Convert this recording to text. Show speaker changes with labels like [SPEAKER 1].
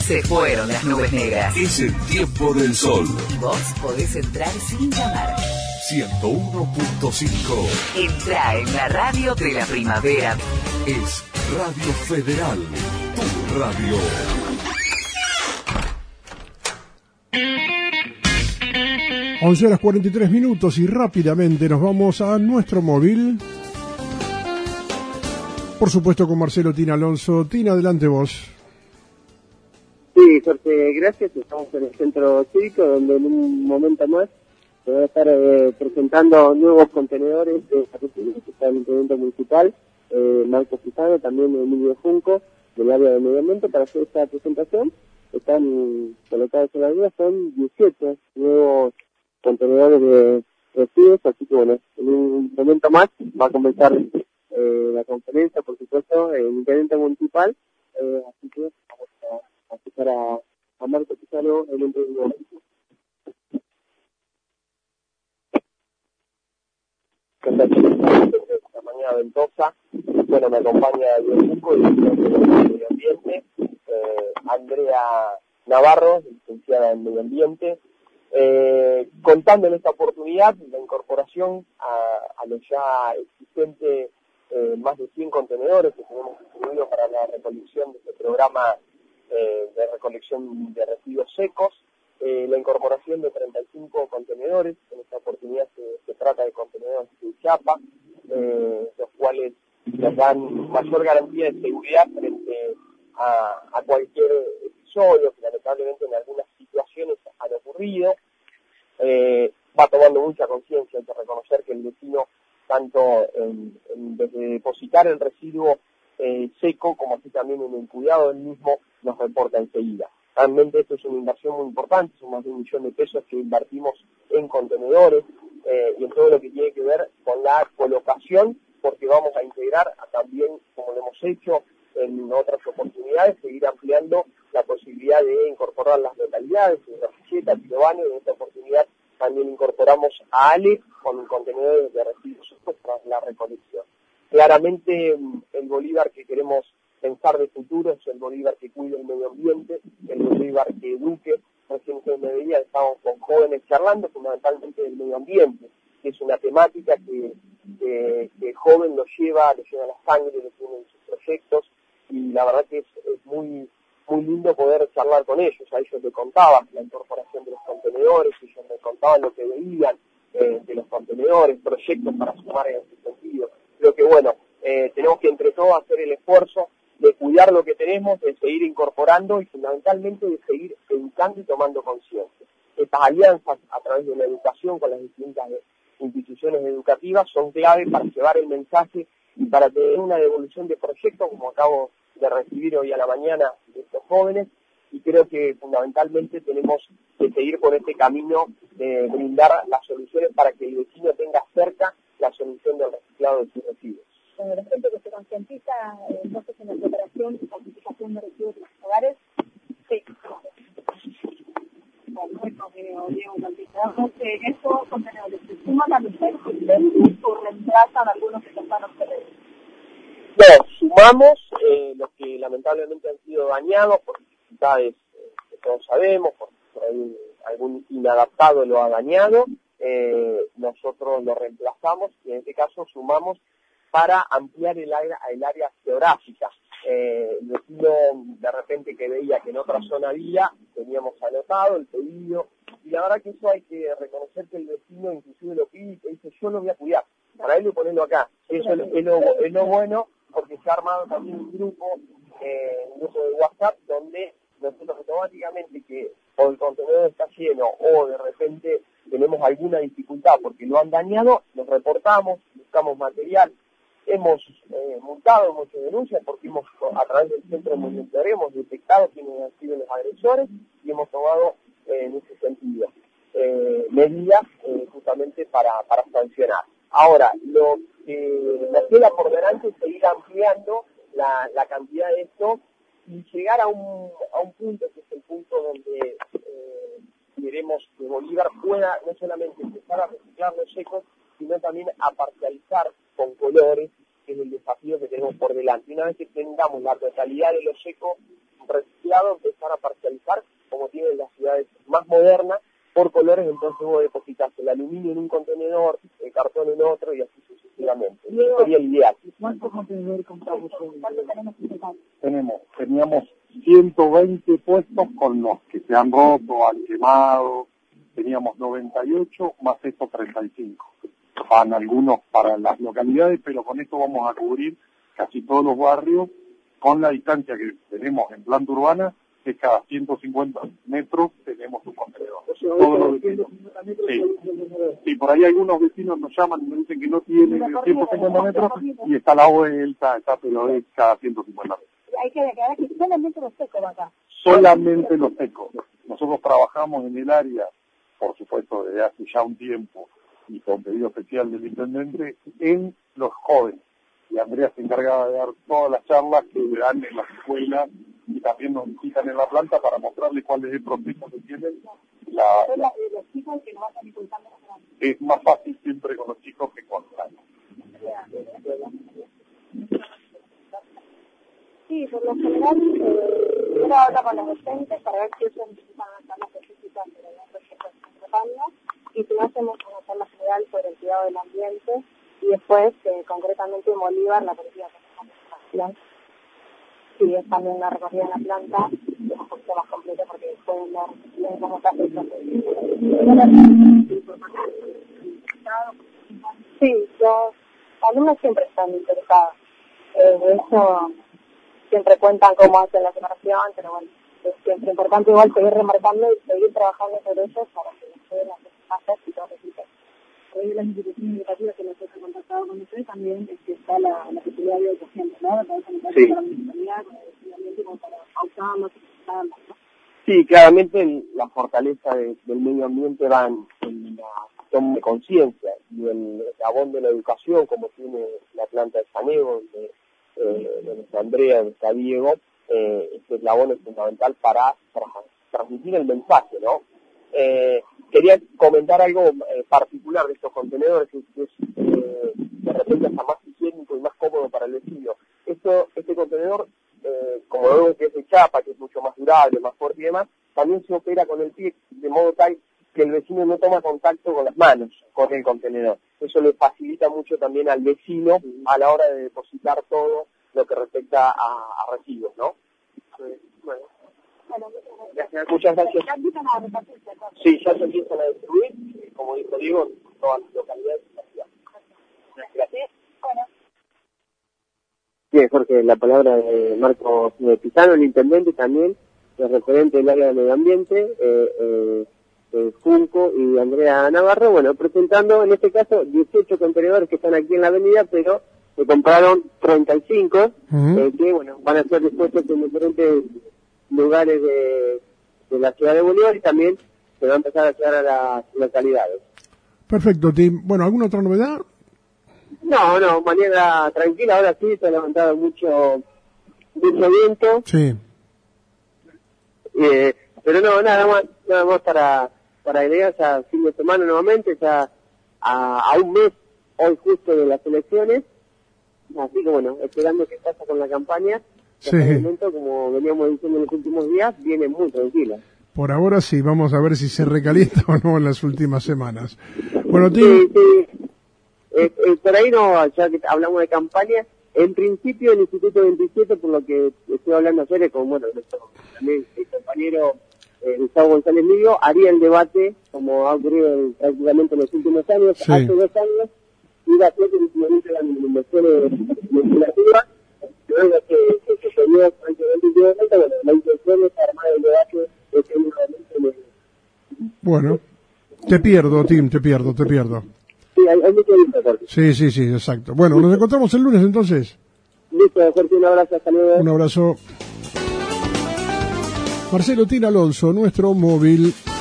[SPEAKER 1] Se fueron las nubes negras.
[SPEAKER 2] Es el tiempo del sol.
[SPEAKER 1] Y vos podés entrar sin llamar.
[SPEAKER 2] 101.5.
[SPEAKER 1] Entrá en la radio de la primavera.
[SPEAKER 2] Es Radio Federal, tu radio.
[SPEAKER 3] Once horas 43 minutos y rápidamente nos vamos a nuestro móvil. Por supuesto con Marcelo Tina Alonso. Tina, adelante vos.
[SPEAKER 4] Sí, Jorge, gracias. Estamos en el centro cívico donde en un momento más se va a estar presentando nuevos contenedores de Argentina, que está en el intendente municipal, Marco Quijano, también Emilio Junco, del área de medio ambiente, para hacer esta presentación. Están colocados en la vía, son 18 nuevos contenedores de residuos, así que bueno, en un momento más va a comenzar la conferencia, por supuesto, el intendente municipal, así que vamos a escuchar a Marco Quijano, el intendente. La mañana ventosa, bueno, me acompaña Diego Junco, director de Medio Ambiente, Andrea Navarro, licenciada en Medio Ambiente, contando en esta oportunidad la incorporación a los ya existentes más de 100 contenedores que tenemos distribuidos para la recolección de este programa de recolección de residuos secos, la incorporación de 35 contenedores. En esta oportunidad se trata de contenedores de chapa, los cuales nos dan mayor garantía de seguridad frente a cualquier episodio que lamentablemente en algunas situaciones han ocurrido. Va tomando mucha conciencia, hay que reconocer que el vecino, tanto desde depositar el residuo seco como así también en el cuidado del mismo, nos reporta enseguida. Realmente esto es una inversión muy importante, son más de 1 millón de pesos que invertimos en contenedores y en todo lo que tiene que ver con la colocación, porque vamos a integrar también, como lo hemos hecho en otras oportunidades, seguir ampliando la posibilidad de incorporar las localidades, de Rosilleta, Pirovano, y en esta oportunidad también incorporamos a Ale con contenedores de residuos secos tras la recolección. Claramente el Bolívar que queremos pensar de futuro es el Bolívar que cuide el medio ambiente, el Bolívar que eduque. Recién ustedes me veían, estamos con jóvenes charlando fundamentalmente del medio ambiente, que es una temática que el joven lo lleva a la sangre, lo tiene en sus proyectos, y la verdad que es muy lindo poder charlar con ellos. A ellos les contaba la incorporación de los contenedores, ellos me contaban lo que veían de los contenedores, proyectos para sumar en ese sentido. Creo que bueno, tenemos que entre todos hacer el esfuerzo de cuidar lo que tenemos, de seguir incorporando y fundamentalmente de seguir educando y tomando conciencia. Estas alianzas a través de la educación con las distintas instituciones educativas son clave para llevar el mensaje y para tener una devolución de proyectos, como acabo de recibir hoy a la mañana de estos jóvenes, y creo que fundamentalmente tenemos que seguir por este camino de brindar las soluciones para que el vecino tenga cerca la solución del reciclado de sus residuos.
[SPEAKER 5] Bueno, la gente que se concientiza entonces en la preparación y clasificación de residuos de los hogares, sí. Bueno, Diego Bautista, estos contenedores se suman a los existentes o reemplazan algunos que están obtenidos.
[SPEAKER 4] No, sumamos los que lamentablemente han sido dañados por dificultades que todos sabemos, por algún inadaptado lo ha dañado, nosotros lo reemplazamos y en este caso sumamos para ampliar el área geográfica. El vecino de repente que veía que en otra zona había, teníamos anotado el pedido, y la verdad que eso hay que reconocer que el vecino inclusive lo pide y te dice, yo lo voy a cuidar, para él ponerlo acá. Eso es lo bueno, porque se ha armado también un grupo de WhatsApp donde nosotros automáticamente que o el contenedor está lleno o de repente tenemos alguna dificultad porque lo han dañado, nos reportamos, buscamos material, hemos multado, hemos hecho denuncias porque a través del centro de monitoreo hemos detectado quiénes han sido los agresores y hemos tomado en ese sentido medidas justamente para sancionar. Ahora, lo que nos queda por delante es seguir ampliando la cantidad de esto y llegar a un punto que es el punto donde queremos que Bolívar pueda no solamente empezar a reciclar los secos, sino también a parcializar con colores, que es el desafío que tenemos por delante. Una vez que tengamos la totalidad de los secos reciclados, empezar a parcializar moderna por colores, entonces vos depositas el aluminio en un contenedor, el cartón en otro y así sucesivamente. Eso sería el ideal.
[SPEAKER 5] ¿Cuántos contenedores compramos hoy? ¿Cuántos tenemos en total?
[SPEAKER 6] Teníamos 120 puestos con los que se han roto, han quemado, teníamos 98 más estos 35. Van algunos para las localidades, pero con esto vamos a cubrir casi todos los barrios con la distancia que tenemos en planta urbana, que cada 150 metros tenemos un contenedor. Todos los vecinos. Sí, por ahí algunos vecinos nos llaman y me dicen que no tienen 150 metros y está la vuelta, pero es cada 150 metros.
[SPEAKER 5] Hay que declarar que solamente los secos acá.
[SPEAKER 6] Solamente los secos. Nosotros trabajamos en el área, por supuesto, desde hace ya un tiempo, y con pedido especial del intendente, en los jóvenes. Y Andrea se encargaba de dar todas las charlas que dan en las escuelas y también nos visitan en la planta para mostrarles cuál es el proceso que tienen.
[SPEAKER 5] Los chicos que nos vayan impulsando.
[SPEAKER 6] Es más fácil siempre con los chicos que con los años.
[SPEAKER 5] Sí, por lo general, primero habla con los docentes para ver si ellos necesitan una charla específica sobre la proyección de campaña, y si no hacemos una charla general sobre el cuidado del ambiente, y después, concretamente en Bolívar, la política que hacemos sí, es también una recorrida en la planta, es un poquito más completo porque pueden ver cómo está el proceso. Sí, los alumnos siempre están interesados. De hecho, siempre cuentan cómo hacen la separación, pero bueno, es siempre importante igual seguir remarcando y seguir trabajando sobre ellos para que les puedan hacer pasas y todo resulte. Hoy de las instituciones educativas que nosotros hemos contactado con ustedes también es que está la posibilidad de educación, ¿no?
[SPEAKER 4] Sí.
[SPEAKER 5] Con la municipalidad, con el ambiente, como para usarlos, ¿no?
[SPEAKER 4] Sí, claramente la fortaleza del medio ambiente va en la toma de conciencia y el eslabón de la educación, como tiene la planta de Sanego, donde está Andrea, donde está Diego, este eslabón es fundamental para transmitir el mensaje, ¿no? Quería comentar algo particular de estos contenedores, que es de repente hasta más higiénico y más cómodo para el vecino. Este contenedor, como vemos que es de chapa, que es mucho más durable, más fuerte y demás, también se opera con el pie, de modo tal que el vecino no toma contacto con las manos con el contenedor. Eso le facilita mucho también al vecino a la hora de depositar todo lo que respecta a residuos, ¿no? Bueno. Muchas gracias. Sí, ya se empiezan a distribuir, como dijo Diego, en todas las localidades de la ciudad. Gracias. Bien, Jorge, la palabra de Marco Pizano, el intendente también, el referente del área de medio ambiente, Junco y Andrea Navarro, bueno, presentando en este caso 18 contenedores que están aquí en la avenida, pero se compraron 35, que bueno, van a ser dispuestos en diferentes lugares de la ciudad de Bolívar y también se va a empezar a llegar a las localidades.
[SPEAKER 3] Perfecto, Tim. Bueno, ¿alguna otra novedad?
[SPEAKER 4] No, mañana tranquila, ahora sí se ha levantado mucho viento.
[SPEAKER 3] Sí.
[SPEAKER 4] Pero no, nada más para agregar ya fin de semana nuevamente, ya a un mes hoy justo de las elecciones, así que bueno, esperando qué pasa con la campaña.
[SPEAKER 3] Sí.
[SPEAKER 4] Este momento, como veníamos diciendo en los últimos días, viene muy tranquila.
[SPEAKER 3] Por ahora sí, vamos a ver si se recalienta o no en las últimas semanas. Bueno, Tim.
[SPEAKER 4] Sí. Por ahí no, ya que hablamos de campaña, en principio el Instituto 27, por lo que estoy hablando ayer, como bueno, también el compañero Gustavo González Ligo, haría el debate, como ha ocurrido prácticamente en los últimos años,
[SPEAKER 3] sí.
[SPEAKER 4] Hace 2 años, iba a ser últimamente las inversiones legislativas, luego que se dio prácticamente, bueno, la intención es armar el debate este nuevamente.
[SPEAKER 3] Bueno, te pierdo, Tim, te pierdo.
[SPEAKER 4] Sí, hay mucho listo, Jorge.
[SPEAKER 3] Sí, exacto. Bueno, nos encontramos el lunes entonces.
[SPEAKER 4] Listo, Jorge, un abrazo, hasta luego.
[SPEAKER 3] Un abrazo. Marcelo Tin Alonso, nuestro móvil